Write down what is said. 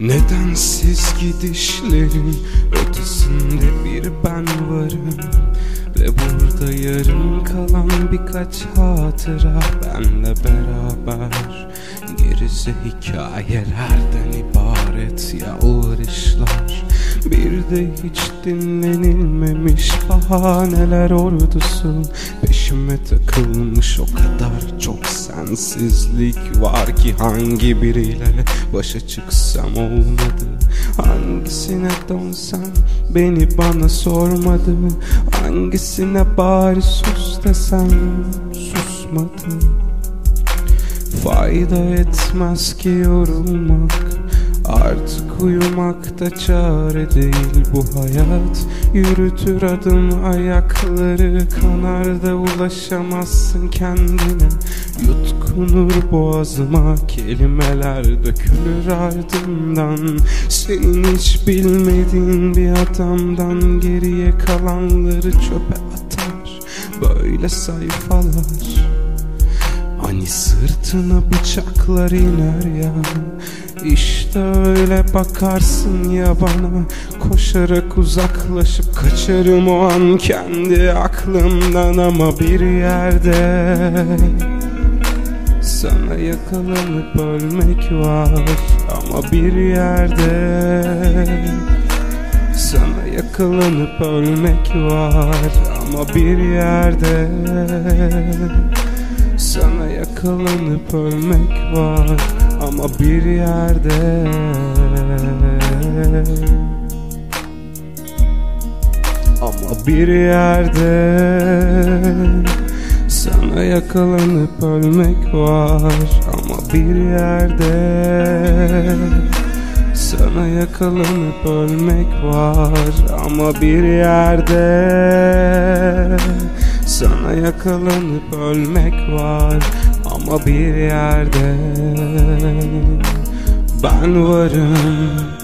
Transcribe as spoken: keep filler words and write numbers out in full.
Nedensiz gidişlerin ötesinde bir ben varım. Ve burada yarım kalan birkaç hatıra benle beraber. Gerisi hikayelerden ibaret yalvarışlar. Bir de hiç dinlenilmemiş bahaneler ordusu. Peşime takılmış o kadar çok sensizlik var ki hangi biriyle başa çıksam olmadı. Hangisine dönsem beni bana sormadı. Hangisine bari sus desem susmadı. Fayda etmez ki yorulmak, artık uyumak da çare değil bu hayat. Yürütür adım ayakları, kanar da ulaşamazsın kendine. Yutkunur boğazıma kelimeler, dökülür ardımdan. Senin hiç bilmediğin bir adamdan geriye kalanları çöpe atar böyle sayfalar. Hani sırtına bıçaklar iner ya, İşte öyle bakarsın ya bana. Koşarak uzaklaşıp kaçarım o an kendi aklımdan. Ama bir yerde sana yakalanıp ölmek var. Ama bir yerde sana yakalanıp ölmek var. Ama bir yerde sana yakalanıp ölmek var. Ama bir yerde Ama bir yerde sana yakalanıp ölmek var. Ama bir yerde sana yakalanıp ölmek var. Ama bir yerde sana yakalanıp ölmek var. Ama bir yerde ben varım.